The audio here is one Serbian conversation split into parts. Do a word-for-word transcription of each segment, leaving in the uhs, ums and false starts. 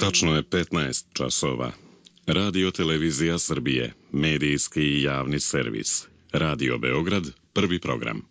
Tačno je petnaest časova. Radio Televizija Srbije, medijski i javni servis. Radio Beograd, prvi program.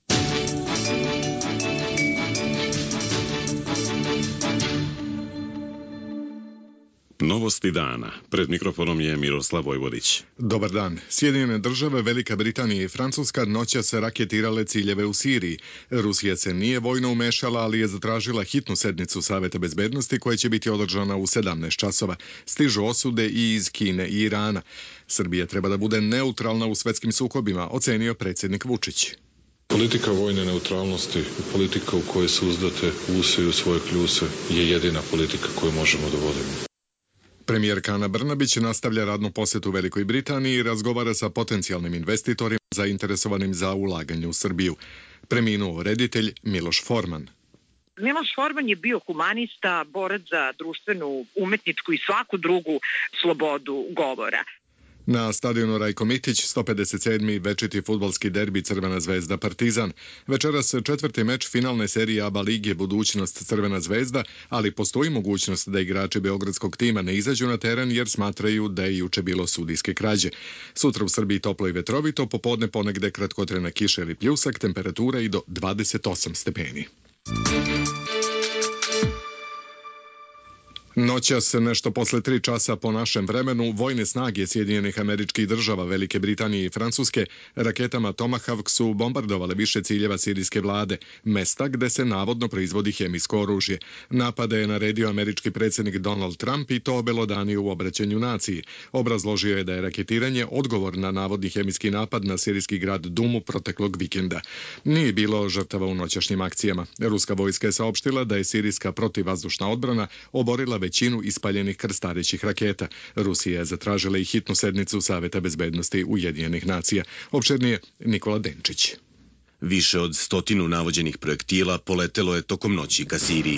Novosti dana. Pred mikrofonom je Miroslav Vojvodić. Dobar dan. Sjedinjene države, Velika Britanija i Francuska noćas se raketirale ciljeve u Siriji. Rusija se nije vojno umešala, ali je zatražila hitnu sednicu Saveta bezbednosti koja će biti održana u sedamnaest časova. Stižu osude i iz Kine i Irana. Srbija treba da bude neutralna u svetskim sukobima, ocenio predsjednik Vučić. Politika vojne neutralnosti, politika u kojoj se uzdate useju svoje kljuse, je jedina politika koju možemo da vodimo. Premijerka Ana Brnabić nastavlja radnu posjetu Velikoj Britaniji i razgovara sa potencijalnim investitorima zainteresovanim za ulaganje u Srbiju. Preminuo reditelj Miloš Forman. Miloš Forman je bio humanista, borac za društvenu, umetničku i svaku drugu slobodu govora. Na stadionu Rajko Mitić, sto pedeset sedmi večiti fudbalski derbi Crvena zvezda Partizan. Večeras četvrti meč finalne serije A B A lige budućnost Crvena zvezda, ali postoji mogućnost da igrači beogradskog tima ne izađu na teren jer smatraju da je juče bilo sudijske krađe. Sutra u Srbiji toplo i vetrovito, popodne ponegde kratkotrajna kiša ili pljusak, temperatura i do dvadeset osam stepeni. Noćas, nešto posle tri časa po našem vremenu, vojne snage Sjedinjenih Američkih Država, Velike Britanije i Francuske raketama Tomahawk su bombardovale više ciljeva sirijske vlade, mesta gde se navodno proizvodi hemijsko oružje. Napade je naredio američki predsjednik Donald Trump i to obelodanio u obraćanju naciji. Obrazložio je da je raketiranje odgovor na navodni hemijski napad na sirijski grad Dumu proteklog vikenda. Nije bilo žrtava u noćašnjim akcijama. Ruska vojska je saopštila da je sirijska protivvazdušna odbrana oborila većinu ispaljenih krstarećih raketa. Rusija je zatražila i hitnu sednicu Saveta bezbednosti Ujedinjenih nacija. Opširnije Nikola Denčić. Više od stotinu navođenih projektila poletelo je tokom noći ka Siriji.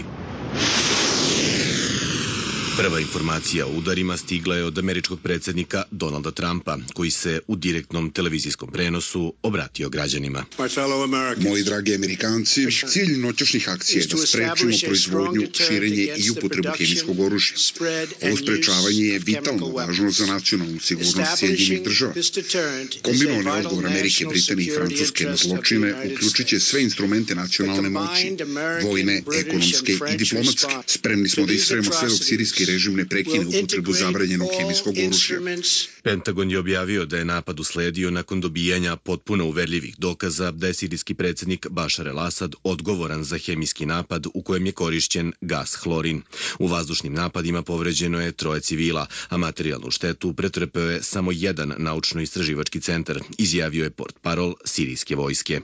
Prva informacija o udarima stigla je od američkog predsjednika Donalda Trumpa, koji se u direktnom televizijskom prenosu obratio građanima. Moji dragi Amerikanci, cilj noćašnjih akcija je da sprečimo proizvodnju, širenje i upotrebu hemijskog oružja. Ovo sprečavanje je vitalno važno za nacionalnu sigurnost Sjedinjenih država. Kombinovani odgovor Amerike, Britanije i Francuske na zločine uključit će sve instrumente nacionalne moći, vojne, ekonomske i diplomatske. Spremni smo da istrajemo sve dok sirijski režim ne prekine upotrebu zabranjenog hemijskog oružja. Pentagon je objavio da je napad usledio nakon dobijanja potpuno uverljivih dokaza da je sirijski predsjednik Bašar el-Asad odgovoran za hemijski napad u kojem je korišćen gas hlorin. U vazdušnim napadima povređeno je troje civila, a materijalnu štetu pretrpeo je samo jedan naučno-istraživački centar, izjavio je portparol sirijske vojske.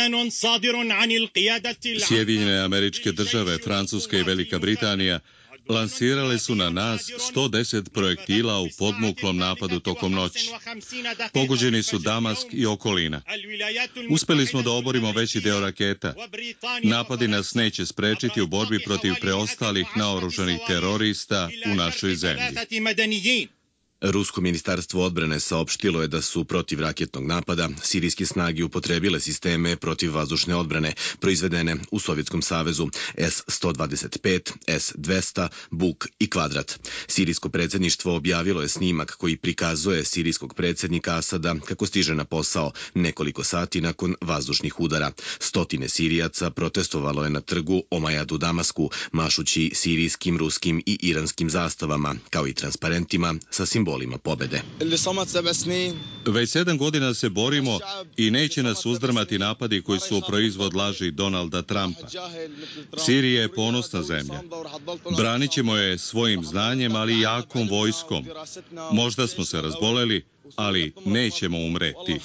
Sjedinjene Američke Države, Francuska i Velika Britanija lansirale su na nas sto deset projektila u podmuklom napadu tokom noći. Pogođeni su Damask i okolina. Uspeli smo da oborimo veći deo raketa. Napadi nas neće sprečiti u borbi protiv preostalih naoružanih terorista u našoj zemlji. Rusko ministarstvo odbrane saopštilo je da su protiv raketnog napada sirijske snage upotrebile sisteme protivvazdušne odbrane proizvedene u Sovjetskom savezu S sto dvadeset pet, S dvesta, Buk i Kvadrat. Sirijsko predsjedništvo objavilo je snimak koji prikazuje sirijskog predsjednika Asada kako stiže na posao nekoliko sati nakon vazdušnih udara. Stotine Sirijaca protestovalo je na trgu Omajad u Damasku, mašući sirijskim, ruskim i iranskim zastavama, kao i transparentima sa simbolima pobede. Već sedam godina se borimo i neće nas uzdrmati napadi koji su proizvod laži Donalda Trumpa. Sirija je ponosna zemlja. Branit ćemo je svojim znanjem, ali i jakom vojskom. Možda smo se razboleli, ali nećemo umreti.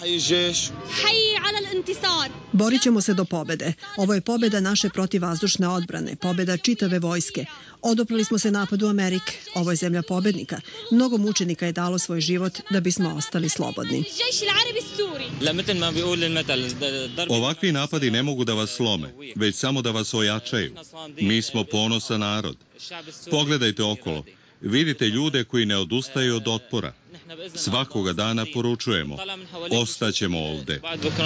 Borit ćemo se do pobede. Ovo je pobeda naše protivvazdušne odbrane, pobeda čitave vojske. Odoprali smo se napadu Amerike. Ovo je zemlja pobednika. Mnogo mučenika je dalo svoj život da bismo ostali slobodni. Ovakvi napadi ne mogu da vas slome, već samo da vas ojačaju. Mi smo ponosan narod. Pogledajte okolo. Vidite ljude koji ne odustaju od otpora. Svakoga dana poručujemo, ostaćemo ovde.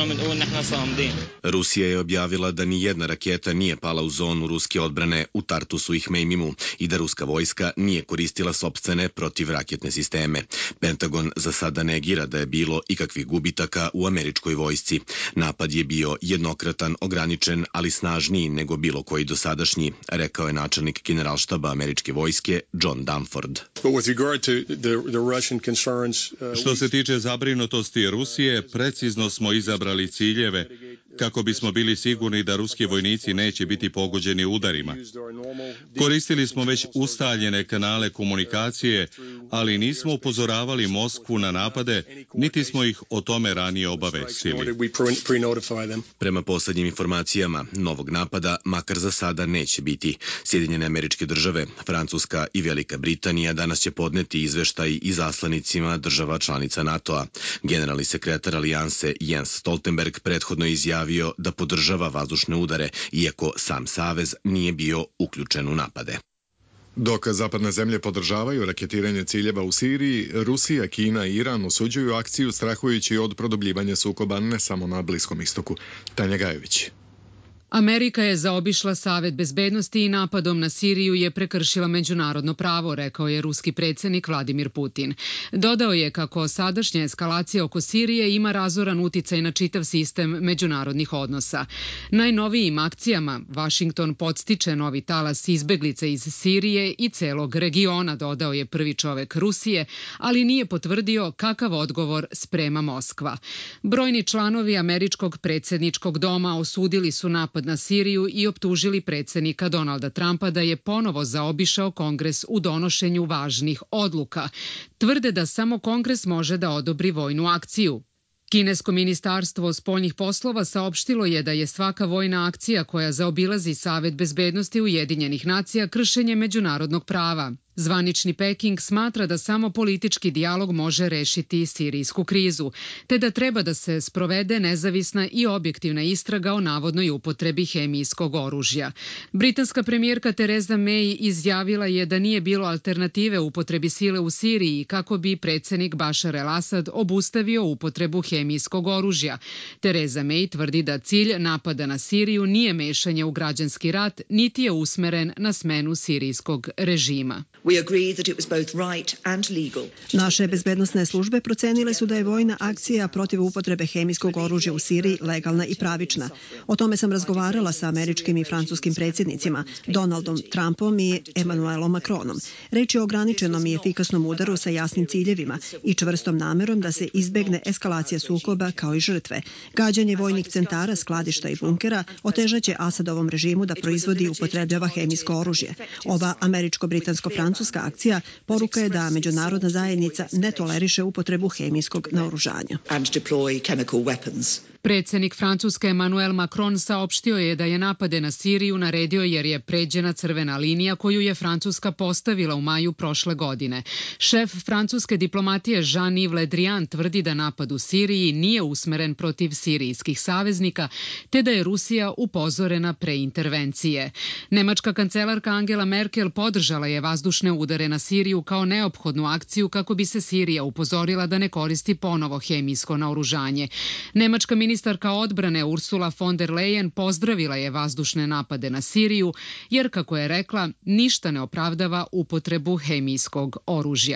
Rusija je objavila da ni jedna raketa nije pala u zonu ruske odbrane u Tartusu i Hmejmimu i da ruska vojska nije koristila sopstvene protivraketne sisteme. Pentagon za sada negira da je bilo ikakvih gubitaka u američkoj vojsci. Napad je bio jednokratan, ograničen, ali snažniji nego bilo koji dosadašnji, rekao je načelnik generalštaba američke vojske John Dunford. Što se tiče zabrinutosti Rusije, precizno smo izabrali ciljeve kako bismo bili sigurni da ruski vojnici neće biti pogođeni udarima. Koristili smo već ustaljene kanale komunikacije, ali nismo upozoravali Moskvu na napade, niti smo ih o tome ranije obavestili. Prema poslednjim informacijama, novog napada makar za sada neće biti. Sjedinjene Američke Države, Francuska i Velika Britanija danas će podneti izveštaj izaslanicima država članica NATO-a. Generalni sekretar alijanse Jens Stoltenberg prethodno izjavio da podržava vazdušne udare, iako sam savez nije bio uključen u napade. Dok zapadne zemlje podržavaju raketiranje ciljeva u Siriji, Rusija, Kina i Iran osuđuju akciju strahujući od produbljivanja sukoba ne samo na Bliskom istoku. Tanja Gajević. Amerika je zaobišla Savet bezbednosti i napadom na Siriju je prekršila međunarodno pravo, rekao je ruski predsjednik Vladimir Putin. Dodao je kako sadašnja eskalacija oko Sirije ima razoran uticaj na čitav sistem međunarodnih odnosa. Najnovijim akcijama Vašington podstiče novi talas izbeglica iz Sirije i celog regiona, dodao je prvi čovek Rusije, ali nije potvrdio kakav odgovor sprema Moskva. Brojni članovi američkog predsjedničkog doma osudili su napad na Siriju i optužili predsjednika Donalda Trumpa da je ponovo zaobišao Kongres u donošenju važnih odluka. Tvrde da samo Kongres može da odobri vojnu akciju. Kinesko ministarstvo spoljnih poslova saopštilo je da je svaka vojna akcija koja zaobilazi Savet bezbednosti Ujedinjenih nacija kršenje međunarodnog prava. Zvanični Peking smatra da samo politički dijalog može rešiti sirijsku krizu, te da treba da se sprovede nezavisna i objektivna istraga o navodnoj upotrebi hemijskog oružja. Britanska premijerka Theresa May izjavila je da nije bilo alternative upotrebi sile u Siriji kako bi predsjednik Bashar el-Assad obustavio upotrebu hemijskog oružja. Theresa May tvrdi da cilj napada na Siriju nije mešanje u građanski rat, niti je usmeren na smenu sirijskog režima. Naše bezbednosne službe procenile su da je vojna akcija protiv upotrebe hemijskog oružja u Siriji legalna i pravična. O tome sam razgovarala sa američkim i francuskim predsjednicima, Donaldom Trumpom i Emmanuelom Macronom. Reč je o ograničenom i efikasnom udaru sa jasnim ciljevima i čvrstom namerom da se izbegne eskalacija sukoba kao i žrtve. Gađanje vojnih centara, skladišta i bunkera otežaće Asadovom režimu da proizvodi i upotrebljava hemijsko oružje. Ova američko-britansko-francuska Francuska akcija poruka je da međunarodna zajednica ne toleriše upotrebu hemijskog naoružanja. Predsjednik Francuske Emmanuel Macron saopštio je da je napade na Siriju naredio jer je pređena crvena linija koju je Francuska postavila u maju prošle godine. Šef francuske diplomatije Jean-Yves Le Drian tvrdi da napad u Siriji nije usmeren protiv sirijskih saveznika, te da je Rusija upozorena pre intervencije. Nemačka kancelarka Angela Merkel podržala je vazdušne udare na Siriju kao neophodnu akciju kako bi se Sirija upozorila da ne koristi ponovo hemijsko naoružanje. Nemačka ministarka odbrane Ursula von der Leyen pozdravila je vazdušne napade na Siriju, jer, kako je rekla, ništa ne opravdava upotrebu hemijskog oružja.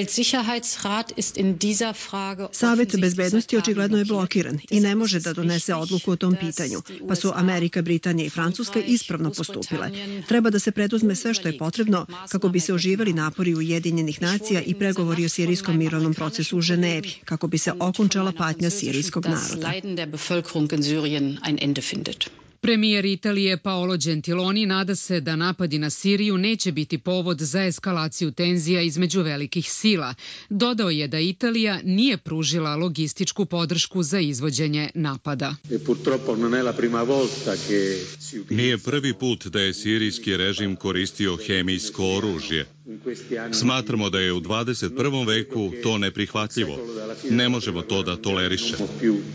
Savet bezbednosti očigledno je blokiran i ne može da donese odluku o tom pitanju, pa su Amerika, Britanija i Francuska ispravno postupile. Treba da se preduzme sve što je potrebno kako bi se oživeli napori Ujedinjenih nacija i pregovori o sirijskom mirovnom procesu u Ženevi, kako bi se okončala patnja sirijskog naroda. Premijer Italije Paolo Gentiloni nada se da napadi na Siriju neće biti povod za eskalaciju tenzija između velikih sila. Dodao je da Italija nije pružila logističku podršku za izvođenje napada. Nije prvi put da je sirijski režim koristio hemijsko oružje. Smatramo da je u dvadeset prvom veku to neprihvatljivo. Ne možemo to da tolerišemo.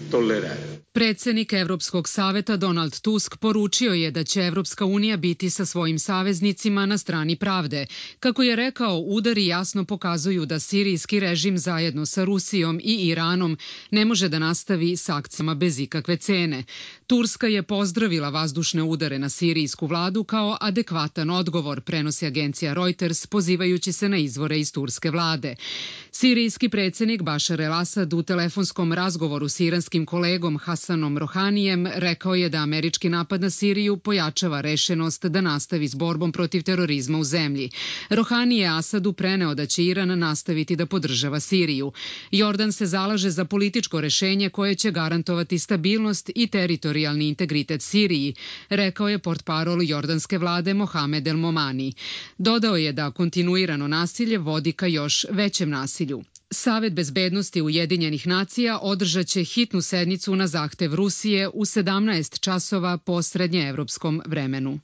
Predsednik Evropskog saveta Donald Tusk poručio je da će Evropska unija biti sa svojim saveznicima na strani pravde. Kako je rekao, udari jasno pokazuju da sirijski režim zajedno sa Rusijom i Iranom ne može da nastavi s akcijama bez ikakve cene. Turska je pozdravila vazdušne udare na sirijsku vladu kao adekvatan odgovor, prenosi agencija Reuters, pozivajući se na izvore iz turske vlade. Sirijski predsednik Bašar el-Asad u telefonskom razgovoru s iranskim kolegom Hasanom Rohanijem rekao je da američki napad na Siriju pojačava rešenost da nastavi s borbom protiv terorizma u zemlji. Rohani je Asadu preneo da će Iran nastaviti da podržava Siriju. Jordan se zalaže za političko rešenje koje će garantovati stabilnost i teritorijalni integritet Siriji, rekao je portparol jordanske vlade Mohamed El Momani. Dodao je da kontinuirano nasilje vodi ka još većem nasilju. Savet bezbednosti Ujedinjenih nacija održat će hitnu sednicu na zahtev Rusije u sedamnaest časova po srednjeevropskom vremenu.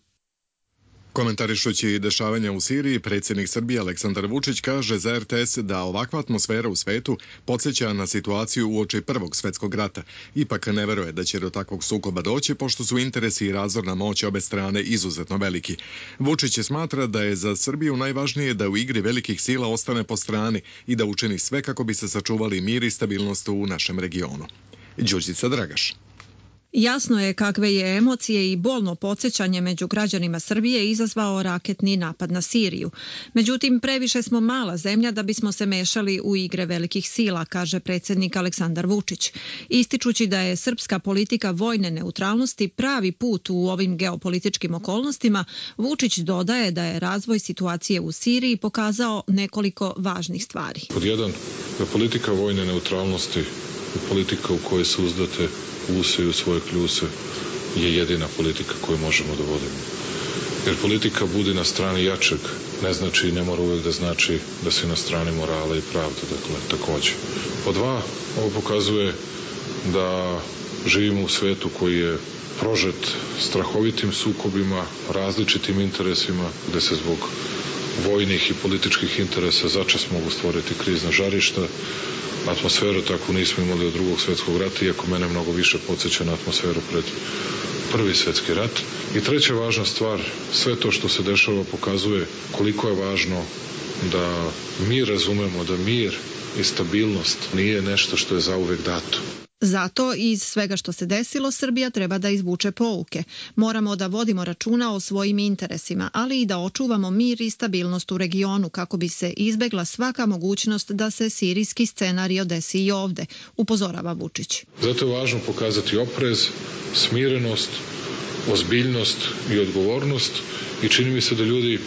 Komentarišući dešavanja u Siriji, predsjednik Srbije Aleksandar Vučić kaže za er te es da ovakva atmosfera u svetu podsjeća na situaciju uoči Prvog svetskog rata. Ipak ne veruje da će do takvog sukoba doći, pošto su interesi i razorna moć obe strane izuzetno veliki. Vučić smatra da je za Srbiju najvažnije da u igri velikih sila ostane po strani i da učini sve kako bi se sačuvali mir i stabilnost u našem regionu. Đurđica Dragaš. Jasno je kakve je emocije i bolno podsjećanje među građanima Srbije izazvao raketni napad na Siriju. Međutim, previše smo mala zemlja da bismo se mešali u igre velikih sila, kaže predsjednik Aleksandar Vučić. Ističući da je srpska politika vojne neutralnosti pravi put u ovim geopolitičkim okolnostima, Vučić dodaje da je razvoj situacije u Siriji pokazao nekoliko važnih stvari. Pod jedan, politika vojne neutralnosti i politika u kojoj se uzdate use i u svoje kljuse je jedina politika koju možemo da vodimo. Jer politika budi na strani jačeg ne znači i ne mora uvijek da znači da si na strani morala i pravde, dakle, takođe. Po dva, ovo pokazuje da živimo u svetu koji je prožet strahovitim sukobima, različitim interesima, gde se zbog vojnih i političkih interesa začas mogu stvoriti krizna žarišta. Atmosferu takvu nismo imali od drugog svjetskog rata, iako mene mnogo više podsjeća na atmosferu pred prvi svjetski rat. I treća važna stvar, sve to što se dešava pokazuje koliko je važno da mi razumemo da mir i stabilnost nije nešto što je zauvek dato. Zato iz svega što se desilo Srbija treba da izvuče pouke. Moramo da vodimo računa o svojim interesima, ali i da očuvamo mir i stabilnost u regionu kako bi se izbegla svaka mogućnost da se sirijski scenario desi i ovde, upozorava Vučić. Zato je važno pokazati oprez, smirenost, ozbiljnost i odgovornost i čini mi se da ljudi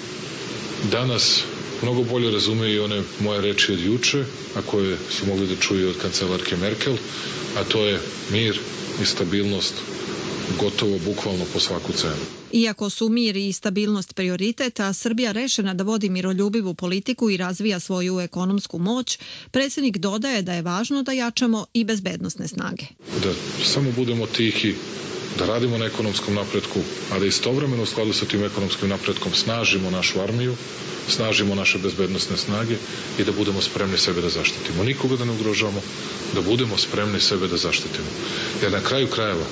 danas mnogo bolje razumeju i one moje reči od juče, a koje su mogli da čuju od kancelarke Merkel, a to je mir i stabilnost gotovo bukvalno po svaku cenu. Iako su mir i stabilnost prioritet, a Srbija rešena da vodi miroljubivu politiku i razvija svoju ekonomsku moć, predsjednik dodaje da je važno da jačamo i bezbednosne snage. Da samo budemo tihi, da radimo na ekonomskom napretku, a da istovremeno u skladu sa tim ekonomskim napretkom snažimo našu armiju, snažimo naše bezbednosne snage i da budemo spremni sebe da zaštitimo. Nikoga da ne ugrožavamo, da budemo spremni sebe da zaštitimo. Jer na kraju krajeva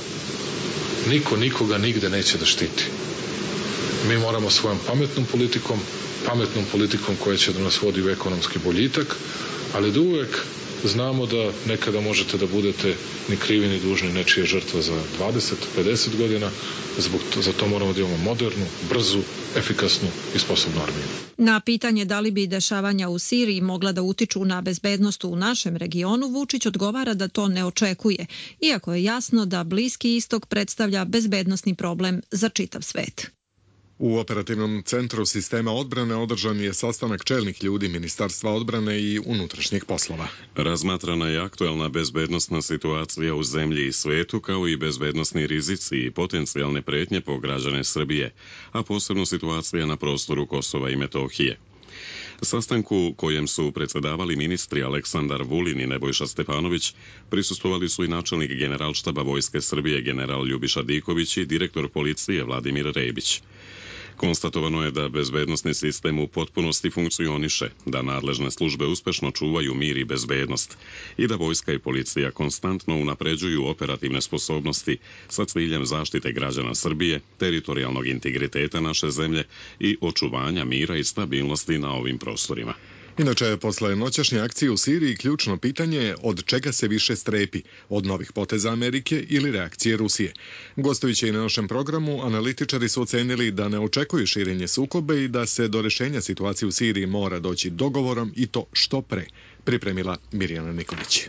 niko nikoga nigde neće da štiti. Mi moramo svojom pametnom politikom, pametnom politikom koja će da nas vodi u ekonomski boljitak, ali da uvek znamo da nekada možete da budete ni krivi ni dužni nečije žrtva za dvadeset do pedeset godina, zbog to, za to moramo da imamo modernu, brzu, efikasnu i sposobnu armiju. Na pitanje da li bi dešavanja u Siriji mogla da utiču na bezbednost u našem regionu, Vučić odgovara da to ne očekuje, iako je jasno da Bliski istok predstavlja bezbednosni problem za čitav svet. U operativnom centru sistema odbrane održan je sastanak čelnih ljudi Ministarstva odbrane i unutrašnjih poslova. Razmatrana je aktuelna bezbednosna situacija u zemlji i svetu, kao i bezbednosni rizici i potencijalne pretnje po građane Srbije, a posebno situacija na prostoru Kosova i Metohije. Sastanku kojem su predsedavali ministri Aleksandar Vulin i Nebojša Stefanović, prisustvovali su i načelnik Generalštaba Vojske Srbije general Ljubiša Diković i direktor policije Vladimir Rebić. Konstatovano je da bezbednosni sistem u potpunosti funkcioniše, da nadležne službe uspešno čuvaju mir i bezbednost i da vojska i policija konstantno unapređuju operativne sposobnosti sa ciljem zaštite građana Srbije, teritorijalnog integriteta naše zemlje i očuvanja mira i stabilnosti na ovim prostorima. Inače, posle noćašnje akcije u Siriji, ključno pitanje je od čega se više strepi, od novih poteza Amerike ili reakcije Rusije. Gostujući i na našem programu, analitičari su ocenili da ne očekuju širenje sukobe i da se do rešenja situacije u Siriji mora doći dogovorom i to što pre, pripremila Mirjana Nikolić.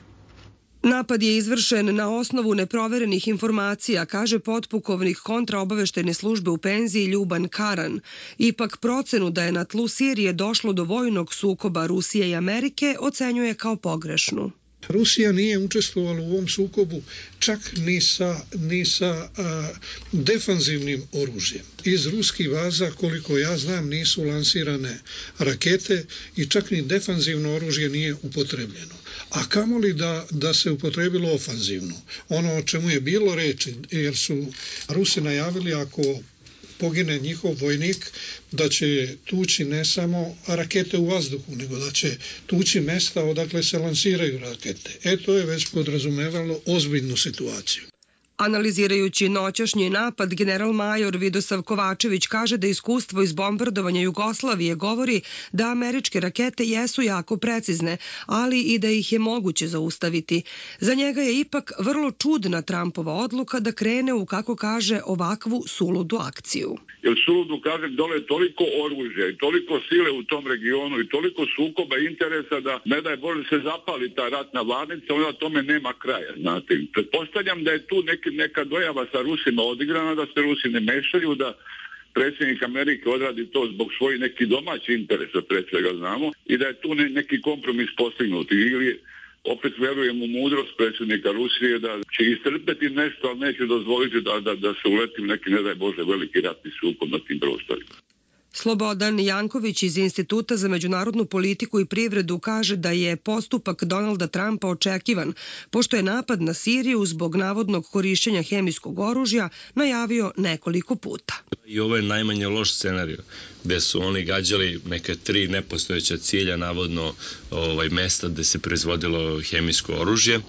Napad je izvršen na osnovu neproverenih informacija, kaže potpukovnik kontraobaveštajne službe u penziji Ljuban Karan. Ipak procenu da je na tlu Sirije došlo do vojnog sukoba Rusije i Amerike ocenjuje kao pogrešnu. Rusija nije učestvovala u ovom sukobu čak ni sa, ni sa a, defanzivnim oružjem. Iz ruskih baza, koliko ja znam, nisu lansirane rakete i čak ni defanzivno oružje nije upotrebljeno. A kamoli da, da se upotrebilo ofanzivno. Ono o čemu je bilo reči, jer su Rusi najavili ako pogine njihov vojnik, da će tući ne samo rakete u vazduhu, nego da će tući mesta odakle se lansiraju rakete. E, to je već podrazumevalo ozbiljnu situaciju. Analizirajući noćašnji napad, general major Vidosav Kovačević kaže da iskustvo iz bombardovanja Jugoslavije govori da američke rakete jesu jako precizne, ali i da ih je moguće zaustaviti. Za njega je ipak vrlo čudna Trumpova odluka da krene u, kako kaže, ovakvu suludu akciju. Jer suludu, kažem, dole je toliko oružja i toliko sile u tom regionu i toliko sukoba interesa da ne daj Bože se zapali ta ratna varnica, onda tome nema kraja. Znate, pretpostavljam da je tu neki neka dojava sa Rusima odigrana, da se Rusi ne mešaju, da predsjednik Amerike odradi to zbog svojih nekih domaćih interesa, pre svega znamo, i da je tu ne, neki kompromis postignut. Ili opet verujem u mudrost predsjednika Rusije da će istrpeti nešto, ali neće dozvoliti da, da, da se uleti u neki, ne daj Bože, veliki ratni sukob na tim prostorima. Slobodan Janković iz Instituta za međunarodnu politiku i privredu kaže da je postupak Donalda Trumpa očekivan, pošto je napad na Siriju zbog navodnog korišćenja hemijskog oružja najavio nekoliko puta. I ovo je najmanje loš scenario, gde su oni gađali neke tri nepostojeća cilja, navodno ovaj, mesta gde se proizvodilo hemijsko oružje,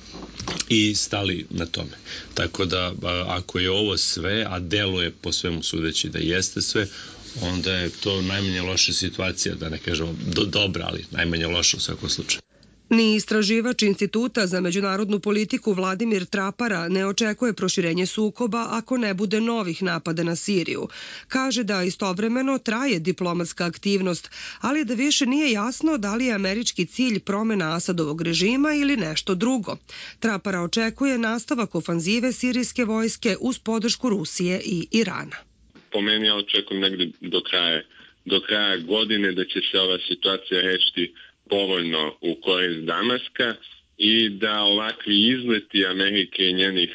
i stali na tome. Tako da, ako je ovo sve, a deluje po svemu sudeći da jeste sve, onda je to najmanje loša situacija, da ne kažemo do, dobra, ali najmanje loša u svakom slučaju. Ni istraživač Instituta za međunarodnu politiku Vladimir Trapara ne očekuje proširenje sukoba ako ne bude novih napada na Siriju. Kaže da istovremeno traje diplomatska aktivnost, ali da više nije jasno da li je američki cilj promena Asadovog režima ili nešto drugo. Trapara očekuje nastavak ofanzive sirijske vojske uz podršku Rusije i Irana. Po meni ja očekujem negde do kraja, do kraja godine da će se ova situacija rešiti povoljno u korist Damaska i da ovakvi izleti Amerike i njenih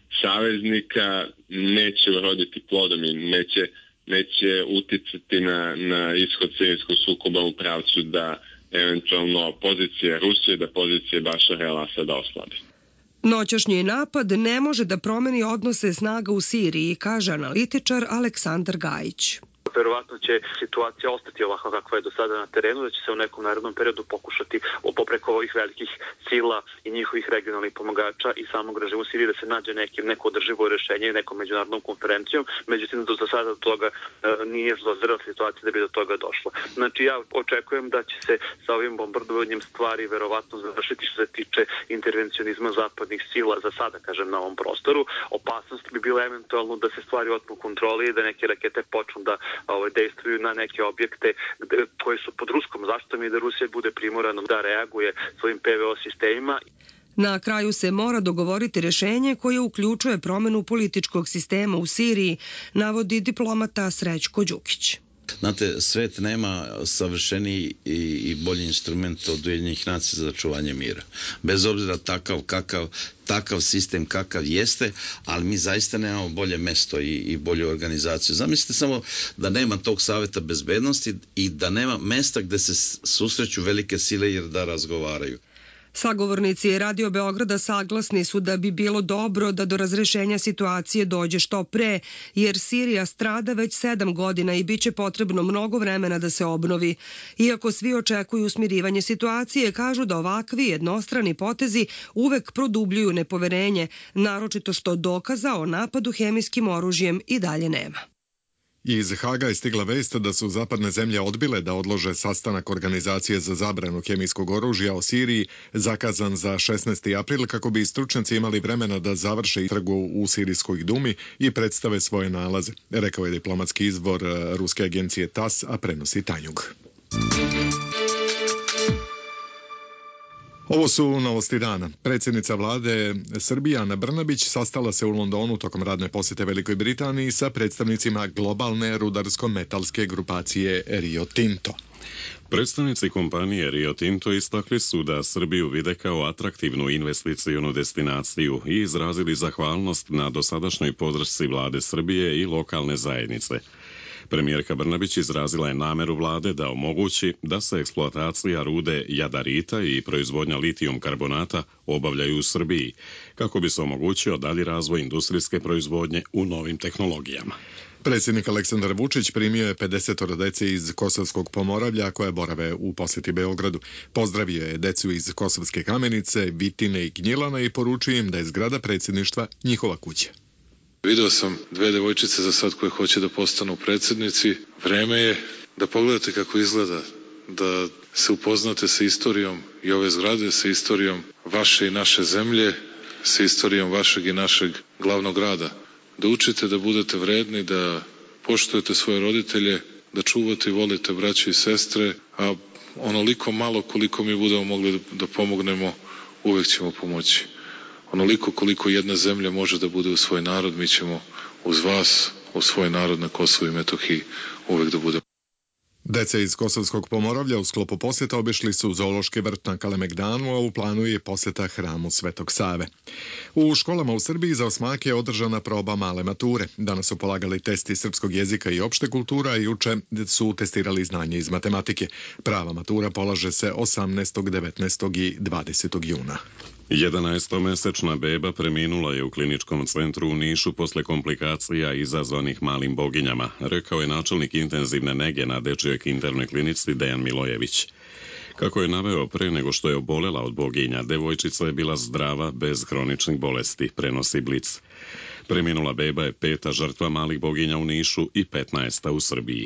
saveznika neće uroditi plodom i neće, neće uticati na, na ishod sirijskog sukoba u pravcu da eventualno pozicije Rusije, da pozicije Bašara el-Asada oslabi. Noćašnji napad ne može da promeni odnose snaga u Siriji, kaže analitičar Aleksandar Gajić. Verovatno će situacija ostati ovakva kakva je do sada na terenu, da će se u nekom narednom periodu pokušati popreko ovih velikih sila i njihovih regionalnih pomagača i samog režimu Sirije da se nađe nekim, neko održivo rešenje i nekom međunarodnom konferencijom. Međutim, do sada do toga e, nije zlozrela situacija da bi do toga došlo. Znači, ja očekujem da će se sa ovim bombardovanjem stvari verovatno završiti što se tiče intervencionizma zapadnih sila za sada, kažem, na ovom prostoru. Opasnost bi bila eventualno da se stvari otmu kontroli i da neke rakete počnu da Ovaj, dejstvuju na neke objekte koji su pod ruskom zaštitom i da Rusija bude primorana da reaguje svojim P V O sistemima. Na kraju se mora dogovoriti rešenje koje uključuje promenu političkog sistema u Siriji, navodi diplomata Srećko Đukić. Znate, svet nema savršeniji i, i bolji instrument od Ujedinjenih nacija za čuvanje mira. Bez obzira takav kakav, takav sistem kakav jeste, ali mi zaista nemamo bolje mesto i, i bolju organizaciju. Zamislite samo da nema tog saveta bezbednosti i da nema mesta gde se susreću velike sile jer da razgovaraju. Sagovornici Radio Beograda saglasni su da bi bilo dobro da do razrešenja situacije dođe što pre, jer Sirija strada već sedam godina i bit će potrebno mnogo vremena da se obnovi. Iako svi očekuju smirivanje situacije, kažu da ovakvi jednostrani potezi uvek produbljuju nepoverenje, naročito što dokaza o napadu hemijskim oružjem i dalje nema. Iz Haga je stigla vest da su zapadne zemlje odbile da odlože sastanak Organizacije za zabranu hemijskog oružja o Siriji, zakazan za šesnaesti april, kako bi stručnjaci imali vremena da završe istragu u Sirijskoj dumi i predstave svoje nalaze, rekao je diplomatski izvor ruske agencije TAS, a prenosi Tanjug. Ovo su novosti dana. Predsjednica vlade Srbije Ana Brnabić sastala se u Londonu tokom radne posjete Velikoj Britaniji sa predstavnicima globalne rudarsko-metalske grupacije Rio Tinto. Predstavnici kompanije Rio Tinto istakli su da Srbiju vide kao atraktivnu investicionu destinaciju i izrazili zahvalnost na dosadašnjoj podršci vlade Srbije i lokalne zajednice. Premijerka Brnabić izrazila je nameru vlade da omogući da se eksploatacija rude jadarita i proizvodnja litijum karbonata obavljaju u Srbiji, kako bi se omogućio dalji razvoj industrijske proizvodnje u novim tehnologijama. Predsjednik Aleksandar Vučić primio je pedeset dece iz Kosovskog Pomoravlja koje borave u posjeti Beogradu. Pozdravio je decu iz Kosovske Kamenice, Vitine i Gnjilana i poručio im da je zgrada predsjedništva njihova kuća. Video sam dve devojčice za sad koje hoće da postanu predsjednici. Vreme je da pogledate kako izgleda, da se upoznate sa istorijom i ove zgrade, sa istorijom vaše i naše zemlje, sa istorijom vašeg i našeg glavnog grada. Da učite da budete vredni, da poštujete svoje roditelje, da čuvate i volite braće i sestre, a onoliko malo koliko mi budemo mogli da pomognemo, uvek ćemo pomoći. Onoliko koliko jedna zemlja može da bude u svoj narod, mi ćemo uz vas, u svoj narod na Kosovu i Metohiji uvek da budemo. Deca iz Kosovskog Pomoravlja u sklopu posjeta obišli su zoološki vrt na Kalemegdanu, a u planu je posjeta hramu Svetog Save. U školama u Srbiji za osmake je održana proba male mature. Danas su polagali testi srpskog jezika i opšte kultura, a juče su testirali znanje iz matematike. Prava matura polaže se osamnaestog, devetnaestog i dvadesetog juna. jedanaestomesečna beba preminula je u kliničkom centru u Nišu posle komplikacija izazvanih malim boginjama, rekao je načelnik intenzivne nege na dečijoj internoj klinici Dejan Milojević. Kako je naveo, pre nego što je obolela od boginja, devojčica je bila zdrava, bez hroničnih bolesti, prenosi Blic. Preminula beba je peta žrtva malih boginja u Nišu i petnaesta u Srbiji.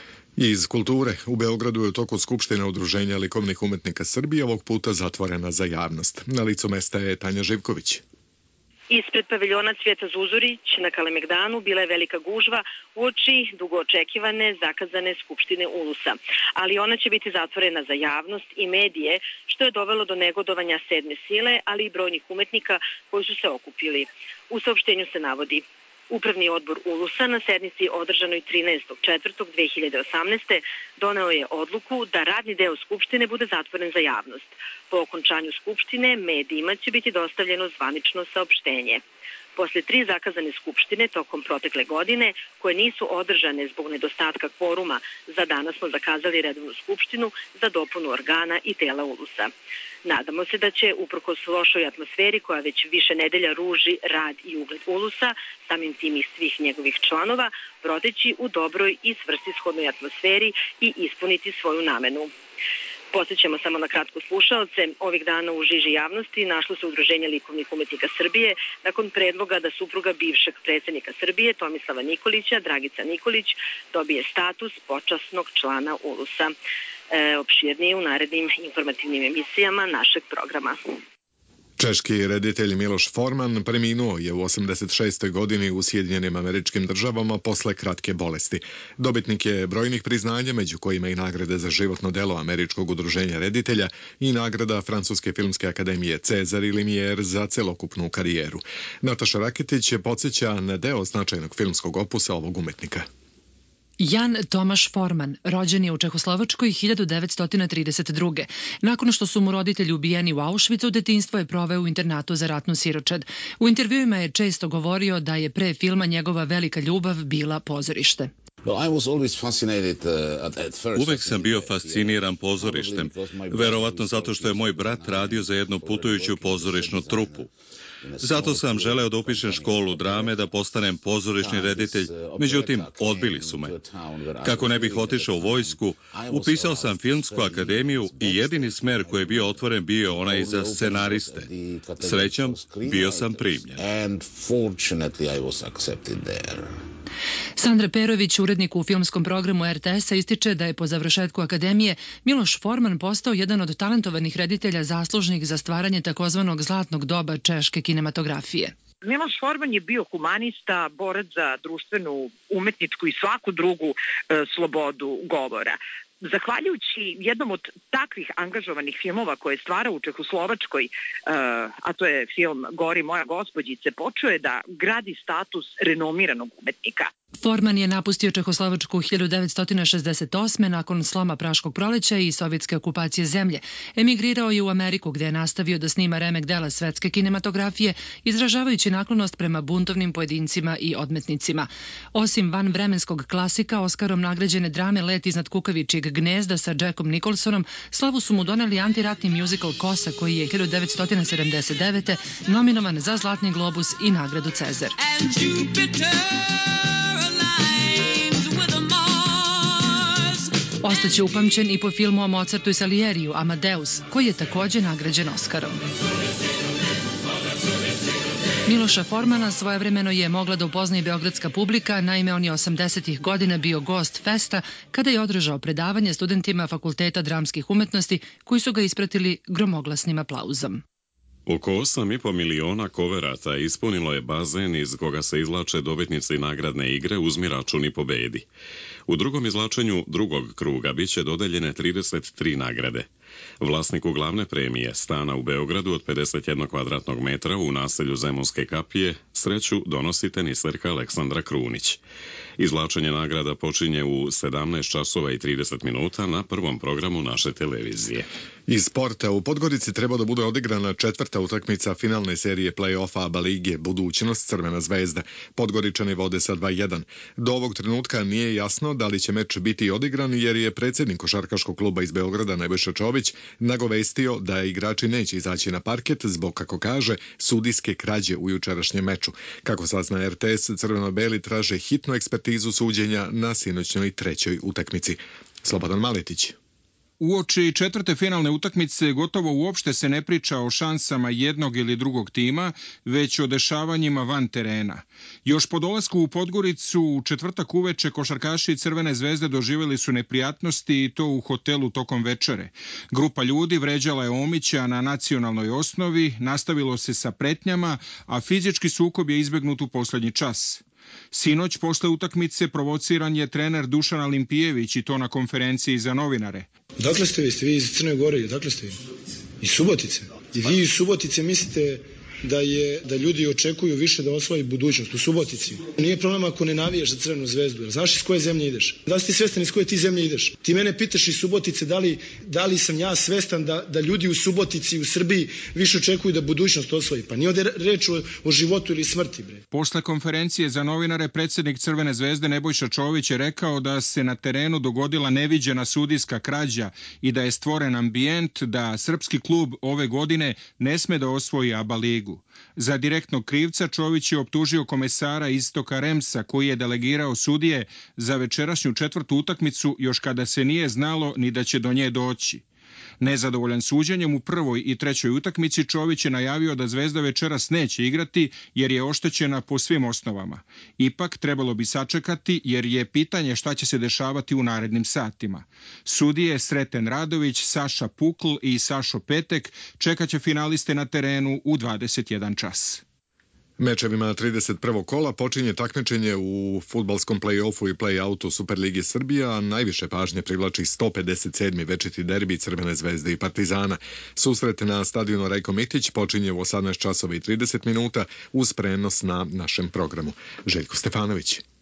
Iz kulture, u Beogradu je u toku Skupštine Udruženja likovnih umetnika Srbije ovog puta zatvorena za javnost. Na licu mesta je Tanja Živković. Ispred paviljona Cvijeta Zuzurić na Kalemegdanu bila je velika gužva uoči dugo očekivane zakazane Skupštine Ulusa, ali ona će biti zatvorena za javnost i medije, što je dovelo do negodovanja sedme sile, ali i brojnih umetnika koji su se okupili. U saopštenju se navodi: Upravni odbor Ulusa na sednici održanoj trinaestog četvrtog dve hiljade osamnaeste. doneo je odluku da radni deo Skupštine bude zatvoren za javnost. Po okončanju Skupštine medijima će biti dostavljeno zvanično saopštenje. Posle tri zakazane skupštine tokom protekle godine, koje nisu održane zbog nedostatka kvoruma, za danas smo zakazali redovnu skupštinu za dopunu organa i tela Ulusa. Nadamo se da će, uprkos lošoj atmosferi koja već više nedelja ruži rad i ugled Ulusa, samim tim i svih njegovih članova, proteći u dobroj i svrsishodnoj atmosferi i ispuniti svoju namenu. Podsjećamo samo na kratko slušaoce, ovih dana u žiži javnosti našlo se Udruženje likovnih umetnika Srbije nakon predloga da supruga bivšeg predsjednika Srbije Tomislava Nikolića, Dragica Nikolić, dobije status počasnog člana Ulusa. E, opširnije u narednim informativnim emisijama našeg programa. Češki reditelj Miloš Forman preminuo je u osamdeset šestoj godini u Sjedinjenim Američkim Državama posle kratke bolesti. Dobitnik je brojnih priznanja, među kojima i nagrade za životno delo Američkog udruženja reditelja i nagrada Francuske filmske akademije Cezar i Limijer za celokupnu karijeru. Nataša Raketić je podsjeća na deo značajnog filmskog opusa ovog umetnika. Jan Tomaš Forman rođen je u Čehoslovačkoj hiljadu devetsto trideset druge. Nakon što su mu roditelji ubijeni u Auschwitzu, detinjstvo je proveo u internatu za ratnu siročad. U intervjuima je često govorio da je pre filma njegova velika ljubav bila pozorište. Uvek sam bio fasciniran pozorištem, verovatno zato što je moj brat radio za jednu putujuću pozorišnu trupu. Zato sam želeo da upišem školu drame, da postanem pozorišni reditelj, međutim, odbili su me. Kako ne bih otišao u vojsku, upisao sam filmsku akademiju i jedini smer koji je bio otvoren bio onaj za scenariste. Srećom, bio sam primljen. Sandra Perović, urednik u filmskom programu er te es-a, ističe da je po završetku akademije Miloš Forman postao jedan od talentovanih reditelja zaslužnih za stvaranje takozvanog zlatnog doba češke kinematografije. Miloš Forman je bio humanista, borac za društvenu, umetničku i svaku drugu e, slobodu govora. Zahvaljujući jednom od takvih angažovanih filmova koje je stvarao u Čehoslovačkoj, uh, a to je film Gori moja gospođice, počeo je da gradi status renomiranog umetnika. Forman je napustio Čehoslovačku hiljadu devetsto šezdeset osme nakon sloma Praškog proleća i sovjetske okupacije zemlje. Emigrirao je u Ameriku gde je nastavio da snima remek dela svetske kinematografije, izražavajući naklonost prema buntovnim pojedincima i odmetnicima. Osim vanvremenskog klasika, Oskarom nagrađene drame Let iznad kukavičjeg gnezda sa Jackom Nicholsonom, slavu su mu doneli antiratni muzikal Kosa, koji je hiljadu devetsto sedamdeset devete nominovan za Zlatni globus i nagradu Cezar. Ostaće upamćen i po filmu o Mozartu i Salijeriju, Amadeus, koji je takođe nagrađen Oskarom. Miloša Formana svojevremeno je mogla da upozna i beogradska publika, naime on je osamdesetih godina bio gost festa kada je održao predavanje studentima Fakulteta dramskih umetnosti koji su ga ispratili gromoglasnim aplauzom. Oko osam i po miliona koverata ispunilo je bazen iz koga se izvlače dobitnici nagradne igre Uzmi račun i pobedi. U drugom izvlačenju drugog kruga biće dodeljene trideset tri nagrade. Vlasniku glavne premije, stana u Beogradu od pedeset jedan kvadratnog metra u naselju Zemunske kapije, sreću donosi teniserka Aleksandra Krunić. Izvlačenje nagrada počinje u sedamnaest časova i trideset minuta na prvom programu naše televizije. Iz sporta u Podgorici treba da bude odigrana četvrta utakmica finalne serije play-offa ABA lige Budućnost Crvena zvezda. Podgoričani vode sa dva jedan. Do ovog trenutka nije jasno da li će meč biti odigran jer je predsjednik košarkaškog kluba iz Beograda Nebojša Čović nagovestio da igrači neće izaći na parket zbog, kako kaže, sudijske krađe u jučerašnjem meču. Kako sazna er te es, crveno-beli traže hitnu ekspertizu suđenja na sinoćnoj trećoj utakmici. Slobodan Maletić. Uoči četvrte finalne utakmice gotovo uopšte se ne priča o šansama jednog ili drugog tima, već o dešavanjima van terena. Još po dolasku u Podgoricu u četvrtak uveče košarkaši Crvene zvezde doživjeli su neprijatnosti i to u hotelu tokom večere. Grupa ljudi vređala je Omića na nacionalnoj osnovi, nastavilo se sa pretnjama, a fizički sukob je izbegnut u poslednji čas. Sinoć posle utakmice provociran je trener Dušan Alimpijević i to na konferenciji za novinare. Dakle ste vi? Ste vi iz Crne Gore? Dakle ste vi? Iz Subotice? I vi iz Subotice mislite da je da ljudi očekuju više da osvoji budućnost u Subotici. Nije problem ako ne navijaš za Crvenu zvezdu. Jer znaš iz koje zemlje ideš? Da li si ti svestan iz koje ti zemlje ideš? Ti mene pitaš iz Subotice da li, da li sam ja svestan da, da ljudi u Subotici u Srbiji više očekuju da budućnost osvoji. Pa nije ovdje reč o, o životu ili smrti, bre. Posle konferencije za novinare predsjednik Crvene zvezde Nebojša Čović je rekao da se na terenu dogodila neviđena sudijska krađa i da je stvoren ambijent da srpski klub ove godine ne sme da osvoji ABA ligu. Za direktnog krivca Čović je optužio komesara Istoka Remsa koji je delegirao sudije za večerašnju četvrtu utakmicu još kada se nije znalo ni da će do nje doći. Nezadovoljan suđenjem u prvoj i trećoj utakmici, Čović je najavio da Zvezda večeras neće igrati jer je oštećena po svim osnovama. Ipak trebalo bi sačekati jer je pitanje šta će se dešavati u narednim satima. Sudije Sreten Radović, Saša Pukl i Sašo Petek čekaće finaliste na terenu u dvadeset jedan čas. Mečevima trideset prvog kola počinje takmičenje u fudbalskom play-offu i play-outu Superligi Srbija, a najviše pažnje privlači sto pedeset sedmi večiti derbi Crvene zvezde i Partizana. Susret na stadionu Rajko Mitić počinje u osamnaest časova i trideset minuta uz prenos na našem programu. Željko Stefanović.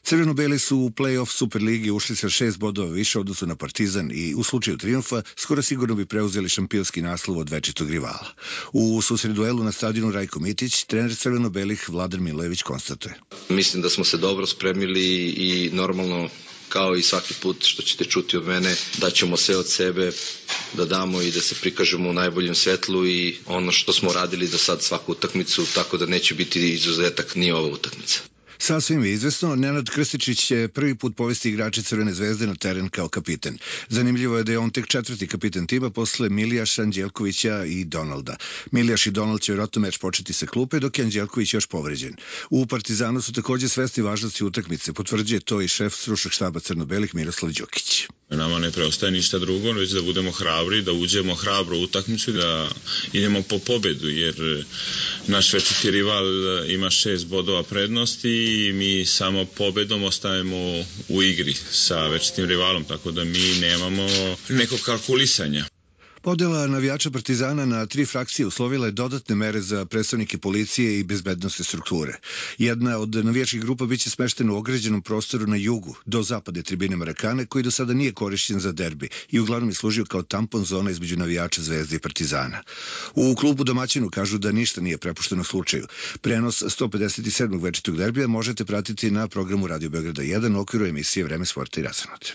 Crveno-beli su u play-off Superligi ušli sa šest bodova više odnosu na Partizan i u slučaju trijumfa skoro sigurno bi preuzeli šampionski naslov od večitog rivala. U susret duelu na stadionu Rajko Mitić, trener crveno-belih Vladar Milojević konstatuje. Mislim da smo se dobro spremili i normalno kao i svaki put što ćete čuti od mene, da ćemo sve od sebe da damo i da se prikažemo u najboljem svetlu i ono što smo radili do sad svaku utakmicu, tako da neće biti izuzetak ni ova utakmica. Sasvim je izvesno, Nenad Krstičić će prvi put povesti igrače Crvene zvezde na teren kao kapiten. Zanimljivo je da je on tek četvrti kapiten tima posle Milijaša, Anđelkovića i Donalda. Milijaš i Donald će vjerojatno meč početi sa klupe, dok je Anđelković još povređen. U Partizanu su također svesni važnosti utakmice, potvrđuje to i šef stručnog štaba crno-belih Miroslav Đokić. Nama ne preostaje ništa drugo, već da budemo hrabri, da uđemo hrabro u utakmicu, da idemo po pobedu, jer naš večiti rival ima šest bodova prednosti i mi samo pobedom ostajemo u igri sa večitim rivalom, tako da mi nemamo nekog kalkulisanja. Podela navijača Partizana na tri frakcije uslovila je dodatne mere za predstavnike policije i bezbednosne strukture. Jedna od navijačkih grupa biće smeštena u ograđenom prostoru na jugu, do zapade tribine Marakane, koji do sada nije korišćen za derbi i uglavnom je služio kao tampon zona između navijača Zvezde i Partizana. U klubu domaćinu kažu da ništa nije prepušteno slučaju. Prenos sto pedeset sedmog večitog derbija možete pratiti na programu Radio Beograda jedan u okviru emisije Vreme sporta i razonode.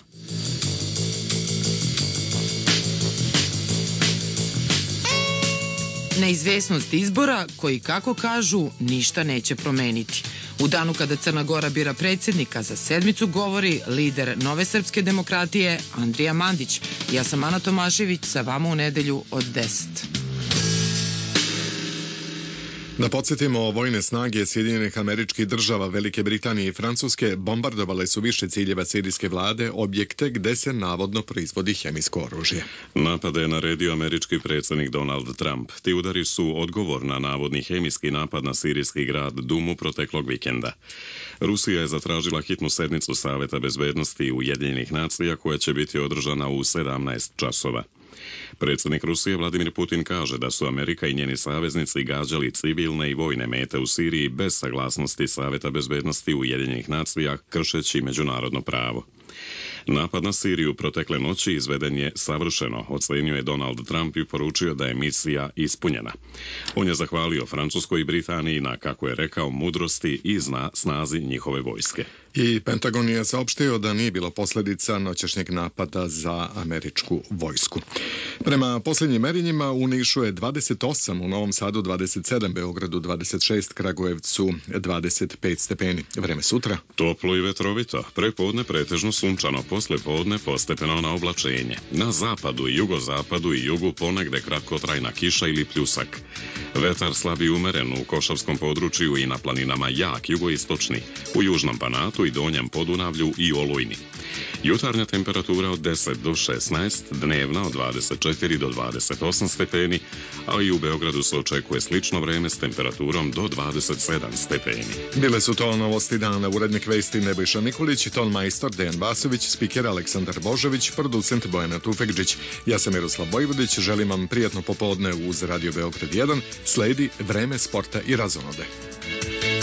Neizvesnost izbora koji, kako kažu, ništa neće promeniti. U danu kada Crna Gora bira predsjednika, za sedmicu govori lider Nove srpske demokratije Andrija Mandić. Ja sam Ana Tomašević, sa vama u nedelju od deset. Da podsjetimo, vojne snage Sjedinjenih Američkih Država, Velike Britanije i Francuske bombardovale su više ciljeva sirijske vlade, objekte gde se navodno proizvodi hemijsko oružje. Napade je naredio američki predsjednik Donald Trump. Ti udari su odgovor na navodni hemijski napad na sirijski grad Dumu proteklog vikenda. Rusija je zatražila hitnu sednicu Saveta bezbednosti Ujedinjenih nacija koja će biti održana u sedamnaest časova. Predsjednik Rusije Vladimir Putin kaže da su Amerika i njeni saveznici gađali civilne i vojne mete u Siriji bez saglasnosti Saveta bezbednosti Ujedinjenih nacija, kršeći međunarodno pravo. Napad na Siriju protekle noći izveden je savršeno, ocenio je Donald Trump i poručio da je misija ispunjena. On je zahvalio Francuskoj i Britaniji na, kako je rekao, mudrosti i zna, snazi njihove vojske. I Pentagon je saopštio da nije bilo posljedica noćašnjeg napada za američku vojsku. Prema posljednjim merinjima u Nišu je dvadeset osam, u Novom Sadu dvadeset sedam, Beogradu dvadeset šest, Kragujevcu dvadeset pet stepeni. Vreme sutra? Toplo i vetrovito. Prepodne pretežno sunčano, posle podne postepeno na oblačenje. Na zapadu i jugozapadu i jugu ponegde kratkotrajna kiša ili pljusak. Vetar slab i umeren u Košavskom području i na planinama jak jugoistočni, u južnom Banatu i donjem Podunavlju i Olujni. Jutarnja temperatura od deset do šesnaest, dnevna od dvadeset četiri do dvadeset osam stepeni, a i u Beogradu se očekuje slično vreme s temperaturom do dvadeset sedam stepeni. Bile su to novosti dana, urednik vesti Nebojša Nikolić, ton majstor Dejan Vasović, spiker Aleksandar Božović, producent Bojana Tufekđić. Ja sam Miroslav Vojvodić, želim vam prijatno popodne uz Radio Beograd jedan, sledi Vreme sporta i razonode.